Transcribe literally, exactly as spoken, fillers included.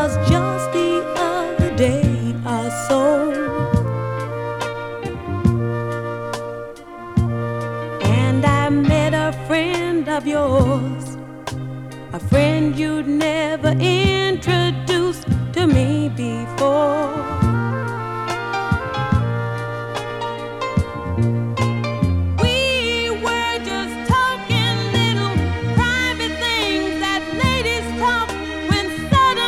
'cause just the other day I saw, and I met a friend of yours, a friend you'd never introduced to me.